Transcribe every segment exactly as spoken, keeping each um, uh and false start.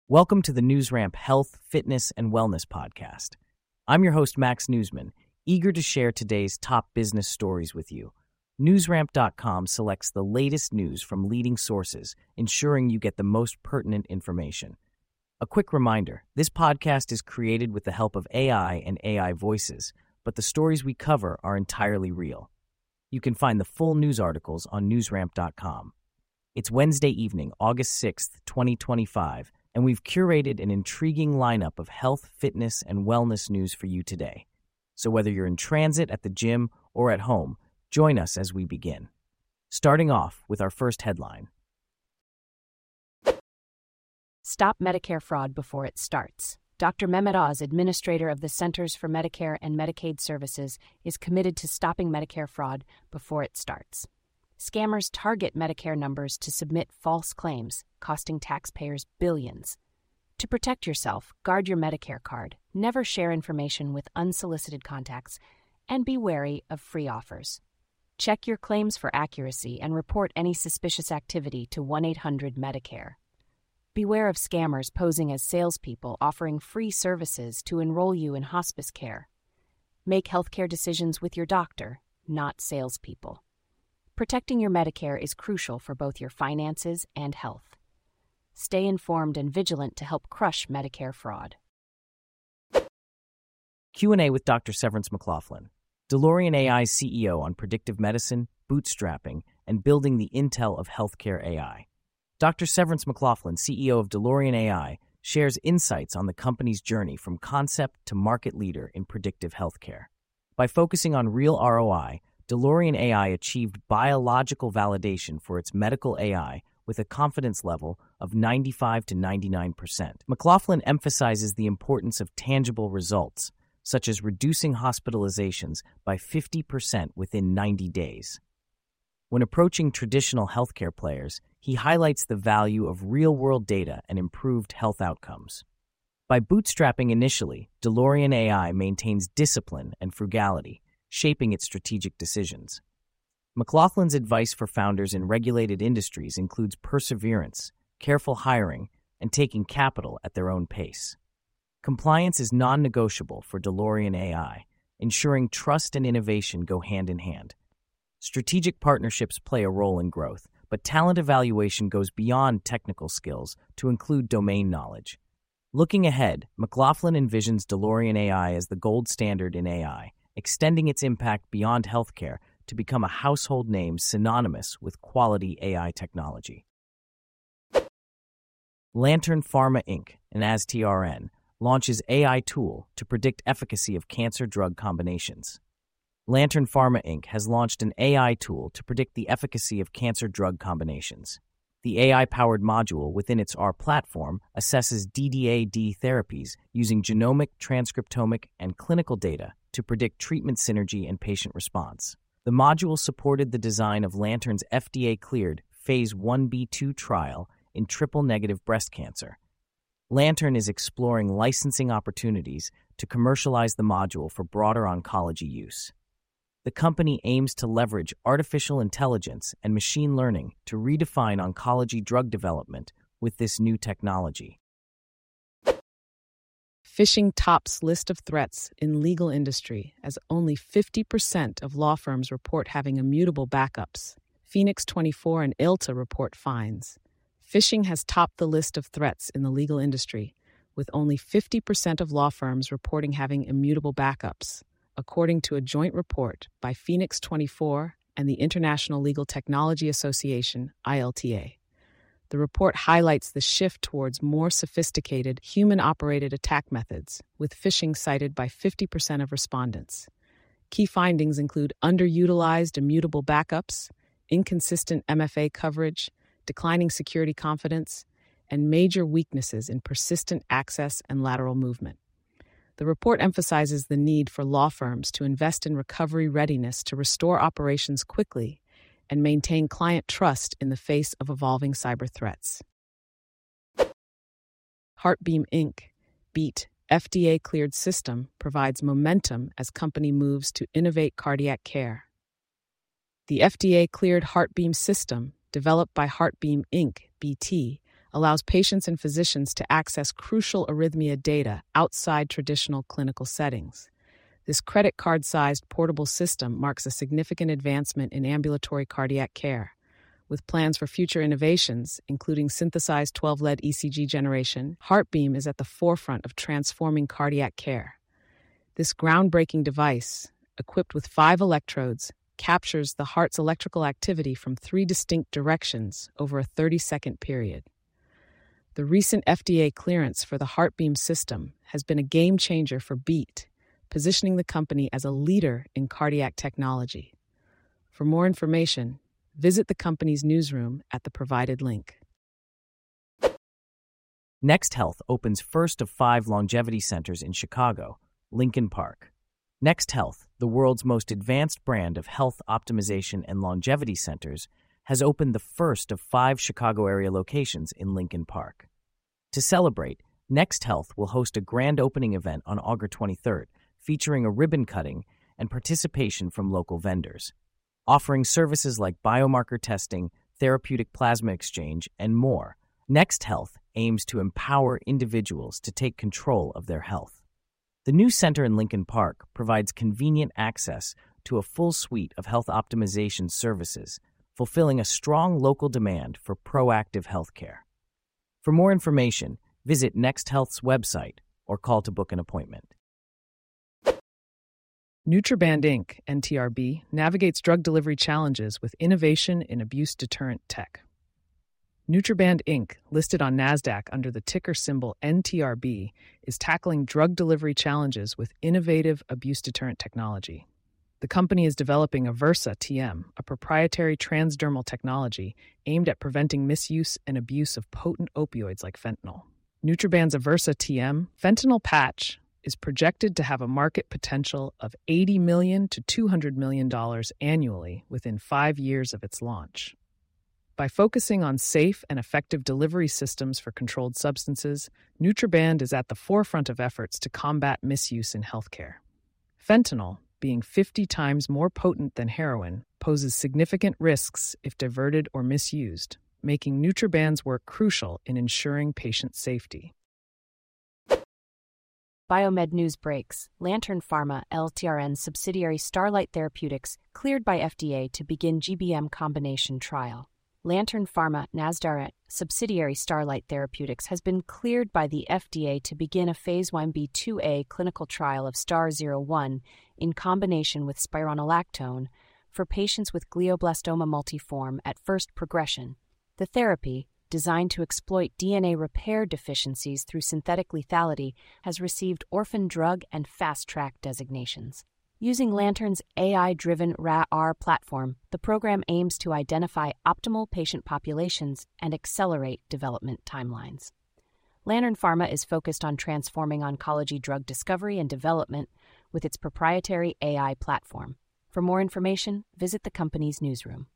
Welcome to the NewsRamp Health, Fitness, and Wellness Podcast. I'm your host, Max Newsman, eager to share today's top business stories with you. NewsRamp dot com selects the latest news from leading sources, ensuring you get the most pertinent information. A quick reminder, this podcast is created with the help of A I and A I voices, but the stories we cover are entirely real. You can find the full news articles on NewsRamp dot com. It's Wednesday evening, August sixth, twenty twenty-five, and we've curated an intriguing lineup of health, fitness, and wellness news for you today. So whether you're in transit, at the gym, or at home, join us as we begin. Starting off with our first headline. Stop Medicare fraud before it starts. Doctor Mehmet Oz, administrator of the Centers for Medicare and Medicaid Services, is committed to stopping Medicare fraud before it starts. Scammers target Medicare numbers to submit false claims, costing taxpayers billions. To protect yourself, guard your Medicare card, never share information with unsolicited contacts, and be wary of free offers. Check your claims for accuracy and report any suspicious activity to one eight hundred Medicare. Beware of scammers posing as salespeople offering free services to enroll you in hospice care. Make healthcare decisions with your doctor, not salespeople. Protecting your Medicare is crucial for both your finances and health. Stay informed and vigilant to help crush Medicare fraud. Q and A with Doctor Severance McLaughlin, DeLorean A I's C E O on predictive medicine, bootstrapping, and building the intel of healthcare A I. Doctor Severance McLaughlin, C E O of DeLorean A I, shares insights on the company's journey from concept to market leader in predictive healthcare. By focusing on real R O I, DeLorean A I achieved biological validation for its medical A I with a confidence level of ninety-five to ninety-nine percent. McLaughlin emphasizes the importance of tangible results, such as reducing hospitalizations by fifty percent within ninety days. When approaching traditional healthcare players, he highlights the value of real-world data and improved health outcomes. By bootstrapping initially, DeLorean A I maintains discipline and frugality, shaping its strategic decisions. McLaughlin's advice for founders in regulated industries includes perseverance, careful hiring, and taking capital at their own pace. Compliance is non-negotiable for DeLorean A I, ensuring trust and innovation go hand in hand. Strategic partnerships play a role in growth, but talent evaluation goes beyond technical skills to include domain knowledge. Looking ahead, McLaughlin envisions DeLorean A I as the gold standard in A I, extending its impact beyond healthcare to become a household name synonymous with quality A I technology. Lantern Pharma Incorporated, an A S T R N, launches A I tool to predict efficacy of cancer drug combinations. Lantern Pharma Incorporated has launched an A I tool to predict the efficacy of cancer drug combinations. The A I-powered module within its R platform assesses D D A D therapies using genomic, transcriptomic, and clinical data to predict treatment synergy and patient response. The module supported the design of Lantern's F D A-cleared Phase one B two trial in triple-negative breast cancer. Lantern is exploring licensing opportunities to commercialize the module for broader oncology use. The company aims to leverage artificial intelligence and machine learning to redefine oncology drug development with this new technology. Phishing tops list of threats in legal industry as only fifty percent of law firms report having immutable backups. Phoenix twenty-four and I L T A report finds. Phishing has topped the list of threats in the legal industry, with only fifty percent of law firms reporting having immutable backups, according to a joint report by Phoenix twenty-four and the International Legal Technology Association, I L T A. The report highlights the shift towards more sophisticated, human-operated attack methods, with phishing cited by fifty percent of respondents. Key findings include underutilized immutable backups, inconsistent M F A coverage, declining security confidence, and major weaknesses in persistent access and lateral movement. The report emphasizes the need for law firms to invest in recovery readiness to restore operations quickly and maintain client trust in the face of evolving cyber threats. HeartBeam Incorporated, BEAT, F D A-cleared system provides momentum as company moves to innovate cardiac care. The F D A-cleared HeartBeam system, developed by HeartBeam Incorporated, B T, allows patients and physicians to access crucial arrhythmia data outside traditional clinical settings. This credit card-sized portable system marks a significant advancement in ambulatory cardiac care. With plans for future innovations, including synthesized twelve-lead E C G generation, HeartBeam is at the forefront of transforming cardiac care. This groundbreaking device, equipped with five electrodes, captures the heart's electrical activity from three distinct directions over a thirty-second period. The recent F D A clearance for the HeartBeam system has been a game-changer for Beat, positioning the company as a leader in cardiac technology. For more information, visit the company's newsroom at the provided link. Next Health opens first of five longevity centers in Chicago, Lincoln Park. Next Health, the world's most advanced brand of health optimization and longevity centers, has opened the first of five Chicago area locations in Lincoln Park. To celebrate, Next Health will host a grand opening event on August twenty-third, featuring a ribbon cutting and participation from local vendors. Offering services like biomarker testing, therapeutic plasma exchange, and more, Next Health aims to empower individuals to take control of their health. The new center in Lincoln Park provides convenient access to a full suite of health optimization services, fulfilling a strong local demand for proactive healthcare. For more information, visit Next Health's website or call to book an appointment. Nutraband Incorporated, N T R B, navigates drug delivery challenges with innovation in abuse deterrent tech. Nutraband Incorporated, listed on NASDAQ under the ticker symbol N T R B, is tackling drug delivery challenges with innovative abuse deterrent technology. The company is developing Aversa T M, a proprietary transdermal technology aimed at preventing misuse and abuse of potent opioids like fentanyl. Nutraband's Aversa T M fentanyl patch is projected to have a market potential of eighty million dollars to two hundred million dollars annually within five years of its launch. By focusing on safe and effective delivery systems for controlled substances, Nutraband is at the forefront of efforts to combat misuse in healthcare. Fentanyl, being fifty times more potent than heroin, poses significant risks if diverted or misused, making Nutraband's work crucial in ensuring patient safety. Biomed News breaks. Lantern Pharma, L T R N subsidiary Starlight Therapeutics, cleared by F D A to begin G B M combination trial. Lantern Pharma, Nasdaq subsidiary Starlight Therapeutics, has been cleared by the F D A to begin a Phase one B two A clinical trial of S T A R zero one in combination with spironolactone for patients with glioblastoma multiforme at first progression. The therapy, designed to exploit D N A repair deficiencies through synthetic lethality, has received orphan drug and fast-track designations. Using Lantern's A I-driven R A R platform, the program aims to identify optimal patient populations and accelerate development timelines. Lantern Pharma is focused on transforming oncology drug discovery and development with its proprietary A I platform. For more information, visit the company's newsroom.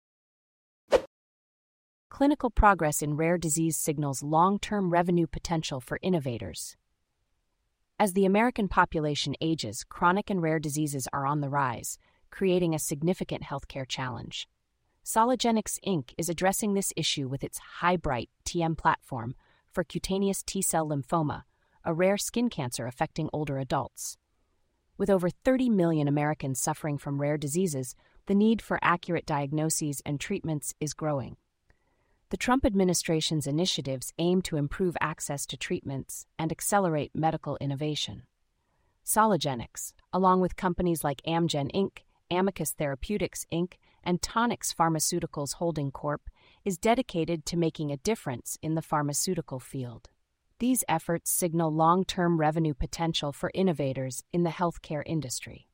Clinical progress in rare disease signals long-term revenue potential for innovators. As the American population ages, chronic and rare diseases are on the rise, creating a significant healthcare challenge. Sologenics Incorporated is addressing this issue with its HiBright T M platform for cutaneous T-cell lymphoma, a rare skin cancer affecting older adults. With over thirty million Americans suffering from rare diseases, the need for accurate diagnoses and treatments is growing. The Trump administration's initiatives aim to improve access to treatments and accelerate medical innovation. Sologenics, along with companies like Amgen Incorporated, Amicus Therapeutics Incorporated, and Tonix Pharmaceuticals Holding Corporation, is dedicated to making a difference in the pharmaceutical field. These efforts signal long-term revenue potential for innovators in the healthcare industry.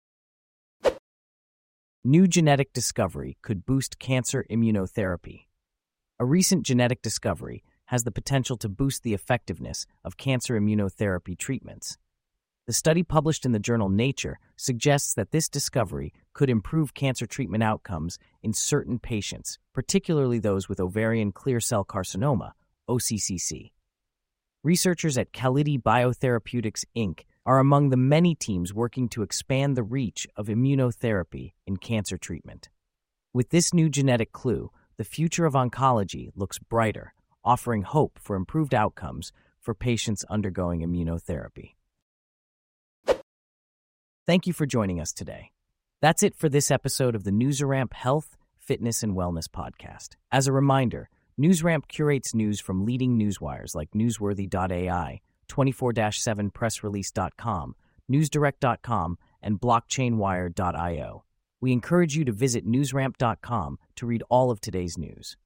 New genetic discovery could boost cancer immunotherapy. A recent genetic discovery has the potential to boost the effectiveness of cancer immunotherapy treatments. The study published in the journal Nature suggests that this discovery could improve cancer treatment outcomes in certain patients, particularly those with ovarian clear cell carcinoma, O C C C. Researchers at Kalidi Biotherapeutics Incorporated are among the many teams working to expand the reach of immunotherapy in cancer treatment. With this new genetic clue, the future of oncology looks brighter, offering hope for improved outcomes for patients undergoing immunotherapy. Thank you for joining us today. That's it for this episode of the NewsRamp Health, Fitness, and Wellness podcast. As a reminder, NewsRamp curates news from leading newswires like newsworthy dot A I, twenty-four seven press release dot com, newsdirect dot com, and blockchain wire dot io. We encourage you to visit newsramp dot com to read all of today's news.